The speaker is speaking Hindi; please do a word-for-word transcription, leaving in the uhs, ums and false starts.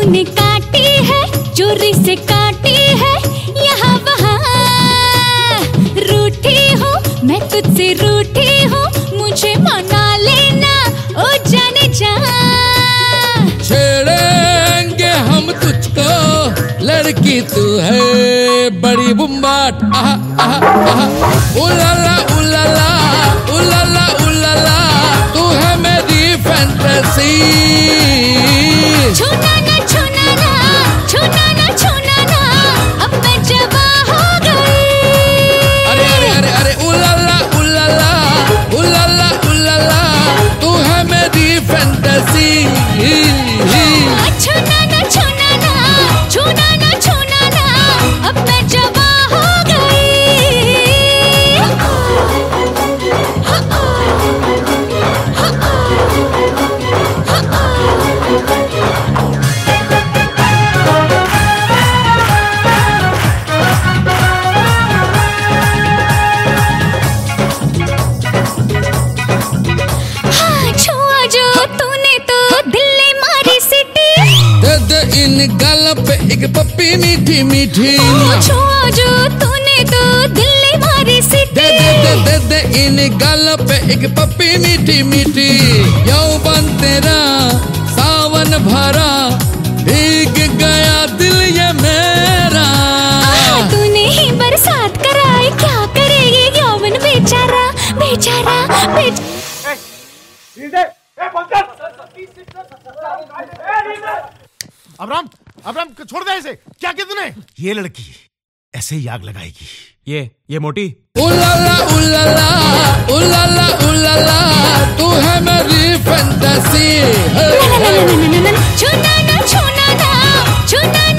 मैंने काटी है, चोरी से काटी है, यहाँ वहाँ रूठी हूँ, मैं तुझसे रूठी हूँ, मुझे मना लेना ओ जाने जा। छेड़ेंगे हम तुझको, लड़की तू है बड़ी बुम्बाट। आहा आहा आहा, उलाला उलाला उलाला उलाला, तू है मेरी फैंटेसी। छूना ना छूना ना, छूना ना छूना ना, अब मैं जवा हो गई। अरे अरे अरे अरे, उलाला उलाला उलाला उलाला, तू है मेरी फैंटेसी। छूना ना छूना ना, छूना ना छूना ना, अब मैं जवा हो गई। हाँ छुआ जो तूने तो दिल्ली मारी सिटी। दे दे इन गालों पे एक पप्पी मीठी मीठी। छुआ जो तूने तो दिल्ली मारी सिटी। दे दे दे दे दे इन गालों पे एक पप्पी मीठी मीठी। यौवन तेरा सावन भरा, भीग गया दिल ये मेरा। तूने ही बरसात कराई, क्या करे ये यौवन बेचारा बेचारा बेचारा। अब्राम, अब्राम छोड़ दे इसे। क्या किया तूने? ये लड़की ऐसे ही आग लगाएगी। ये ये मोटी। उलाला उलाला उलाला उलाला, तू है मेरी फैंटेसी। छूना ना छूना ना, छूना